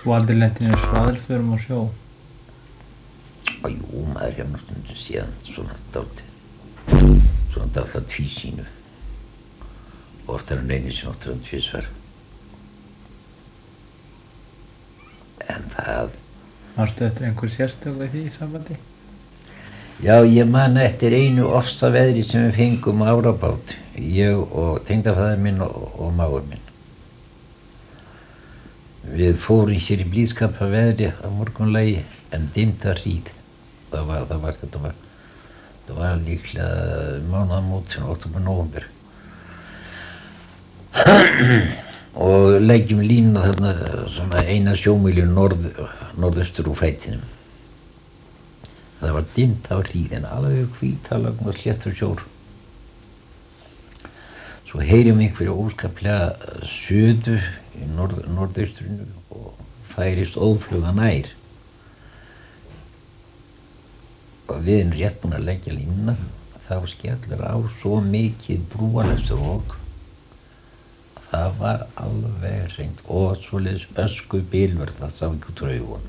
Þú aldrei lent í einu svaðilförum á sjó? Jú, maður hefur nú stundum séð svona dálítið tvísýnu. Oftar en einu sinni, oftar en tvisvar. En það... Manstu eftir einhver sérstöku í því sambandi? Já, ég man eftir einu ofsaveðri sem við fengum á árabát. Ég og tengdafaðir minn og mágur minn. Við fórum hér í blíðskaparveðri á morgunlagi en dimta hríð. Þetta var líklega mánaðamótin, október, nóvember. Og leggjum línuna þarna svona 1 sjómílu norðaustur úr fætinum. Það var dimmt af hríð en alveg hvítalagn og sléttur sjór. Svo heyrum einhverju óskaplega suðu í norðausturinu og færist óðfluga nær. Og við erum rétt búin að leggja línuna, þá skellur á svo mikið brúarlegsrok. Það var alveg hreint og svoleiðis öskubylur, það sá ekki út úr augunum.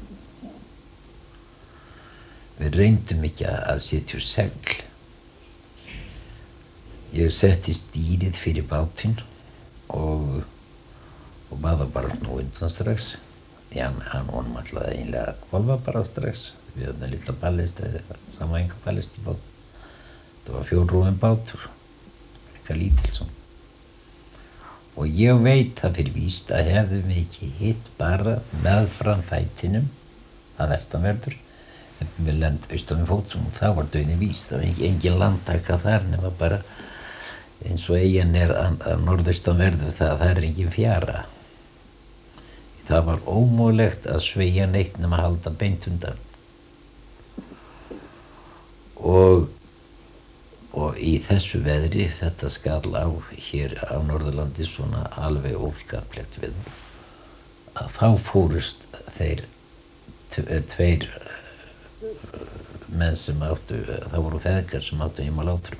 Við reyndum ekki að setja úr segl. Ég setti stýrið fyrir bátinn og baða bara nú undan strax. Því hann vonum alltaf eiginlega að hvolfa bara strax. Við höfum litla ballist, sama enga ballist í bát. Það var 4 rúðum bátur, eitthvað lítilsson. Og ég veit það fyrir víst að hefðum við ekki hitt bara meðfram fætinum að vestanverður. En við lent austan við fótum og það var dauðinn víst. Það var engin landtaka þar nema bara eins og eyjan að norðaustanverðu, það er engin fjara. Það var ómögulegt að sveigja neitt nema að halda beint undan. Og í þessu veðri, þetta skall á hér á Norðurlandi svona alveg óskaplega við, að þá fórust þeir tveir menn sem áttu, það voru feðgar sem áttu heima á Látrum.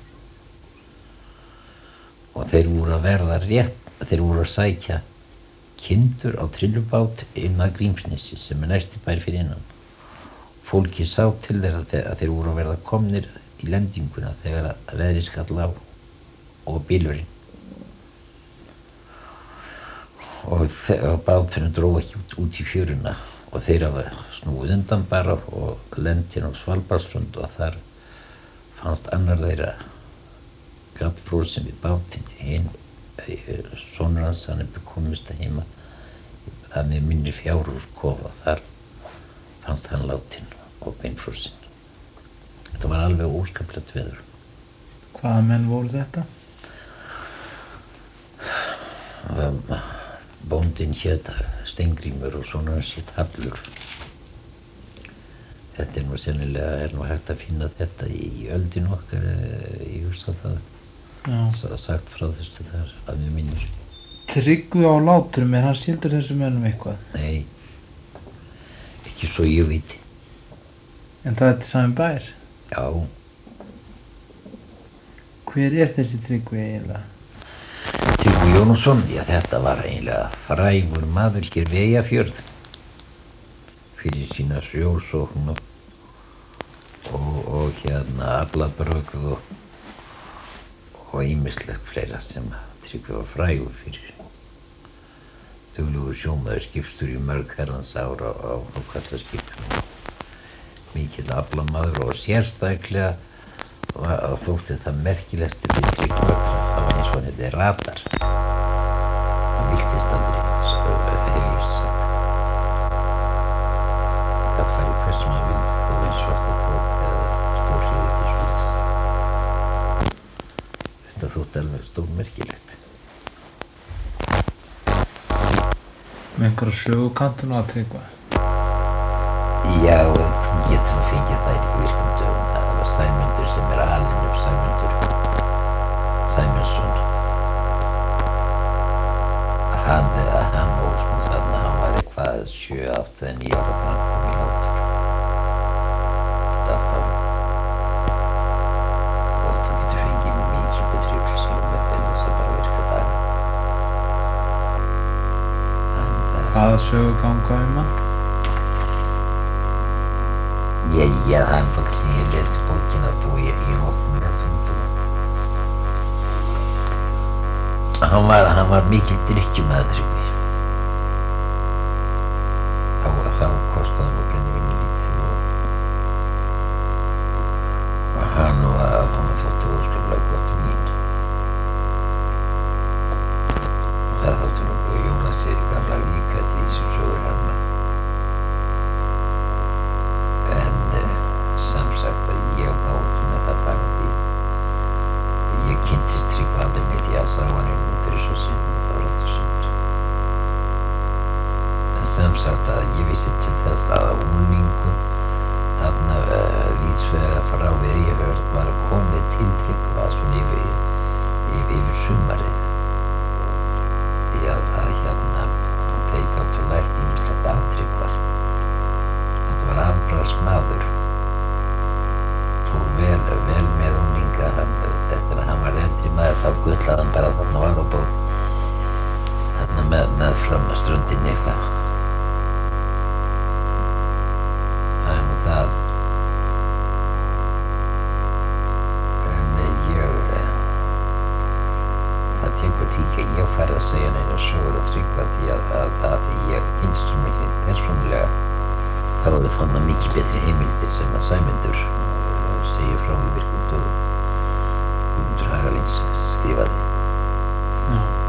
Og þeir voru að verða rétt, þeir voru að sækja kindur á trillubát inn að Grímsnesi sem næsti bær fyrir innan. Fólki sá til þeirra að þeir voru að verða komnir í lendinguna þegar að veðri skall á og bílurinn. Og báturinn dró ekki út í fjöruna og þeir hafa snúið undan bara og lent inn á Svalbarðsströnd og þar fannst annar þeirra gabbfrosinn við bátinn. Hinn, sonur hans, hann komist að heima að með minni fjárhúskofa, þar fannst hann látinn og beinfrosinn. Þetta var alveg óskaplega veður. Hvaða menn voru þetta? Bóndinn hét Steingrímur og sonur hans hét Hallur. Þetta nú sennilega, nú hægt að finna þetta í öldinu okkar, ég hugsa það. Sagt frá þessu þar að mér minnir. Tryggvi á Látrum, hann skildur þessum mönnum eitthvað? Nei, ekki svo ég viti. En það er til sami bær? Já. Hver er þessi Tryggvi eiginlega? Tryggvi Jónasson, já þetta var eiginlega frægur maður hér við Eyjafjörð fyrir sína sjósókn og hérna aflabrögð og ýmislegt fleira sem Tryggvi var frægur fyrir. Duglegur sjómaður, skipstjóri í mörg herrans ár á kallaskipum. Mikill aflamaður og sérstaklega þótti það merkilegt við Tryggva. Það var eins og hann hefði radar. Hann viltist aldrei, hef ég sagt. Gat farið hvert sem hann vildi, þó verið svarta fólk eða stórhríð eitthvað svoleiðis. Þetta þótti alveg stórmerkilegt. Með einhverja sögukantun á Tryggva? Já, þú getur nú fengið þær í virkum dögum. Það var Sæmundur sem alinn upp, Sæmundur Sæmundsson. Hann ólst nú þarna, hann var eitthvað 7, 8 eða 9 ára þegar hann kom í Látur. 8 ára. Og þú getur fengið mikið betri upplýsingar með þess að bara virka daga. Hvaða söguganga hann. Já, það er alltaf sem ég lesi bókina þó ég ótt mér að stundum. Hann var mikil drykkjumaður Tryggvi. Þá kostaði hann og brennivínið lítið og hann þótti óskaplega gott vín. Og það þótti nú Jónasi gamla líka til þessu sögur hann. Samsagt að ég má ekki með það bara því ég kynntist Tryggva aldrei neitt, ég sá hann einum fyrir svo sinnum og það var alltaf sund. En samsagt að ég vissi til þess að unglingur þarna víðsvegar frá við Eyjafjörð var komið til Tryggva svona yfir sumarið. Því að þeir gátu lært ýmislegt af Tryggva. Þetta var afbragðs maður. Tók vel með unglinga, eftir að hann var eldri maður þá gullaði hann bara þarna var á bót þarna með fram að ströndinni eitthvað. Það er nú það. En það tekur því ekki að ég fari að segja neina sögur að Tryggva því að ég finnst svo mikið persónulega þá eru þannig mikið betri heimildir sem að Sæmundur segir frá í virkum dögum. Guðmundur Hagalíns skrifaði. Já.